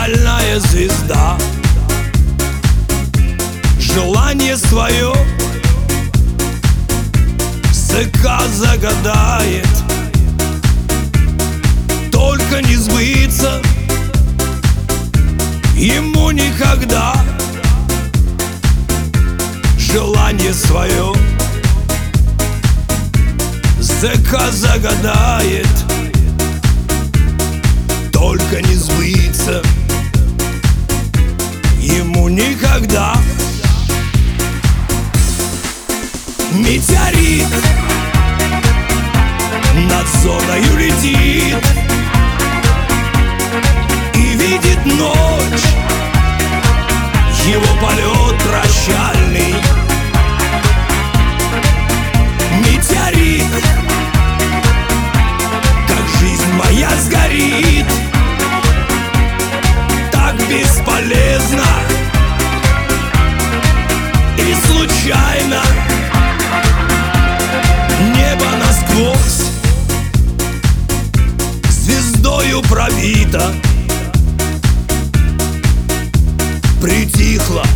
Стальная звезда желание свое ЗК загадает, только не сбыться ему никогда. Желание свое ЗК загадает, только не сбыться ему никогда. Метеорит над зоною летит и видит ночь, его полет прощальный. Метеорит, как жизнь моя сгорит, так бесполезно и случайно. Небо насквозь звездою пробито, притихла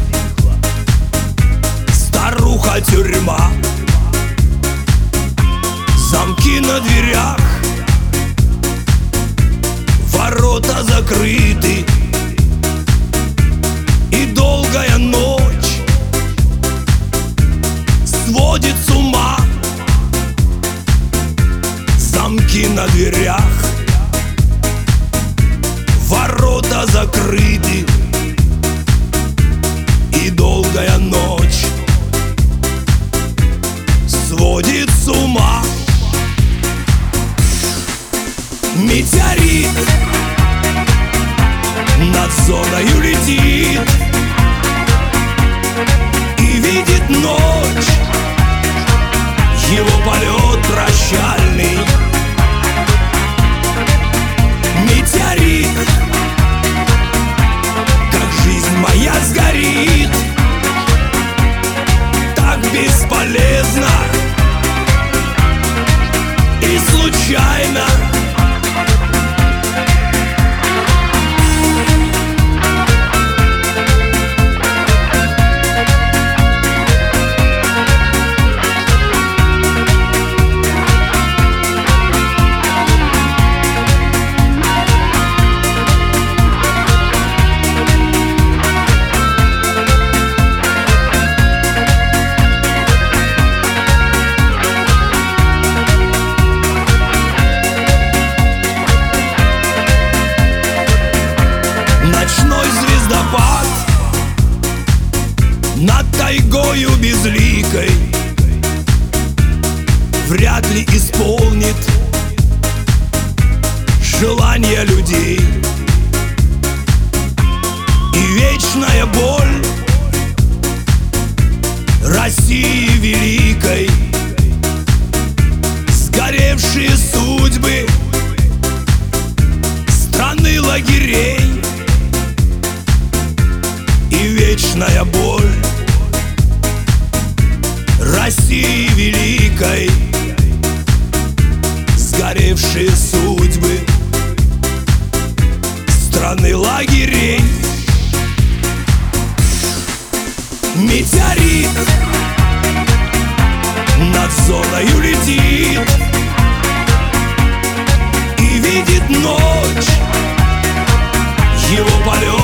старуха-тюрьма. Замки на дверях, ворота закрыты, и долгая ночь сводит с ума. Замки на дверях, ворота закрыты, и долгая ночь сводит с ума. Метеорит над зоною летит и видит ночь, его полет прощальный. Метеорит, как жизнь моя сгорит, так бесполезно и случайно. Ночной звездопад над тайгою безликой вряд ли исполнит желания людей. И вечная боль России великой, сгоревшие судьбы страны лагерей. И вечная боль России великой, сгоревшие судьбы страны лагерей. Метеорит над зоною летит и видит ночь, его полет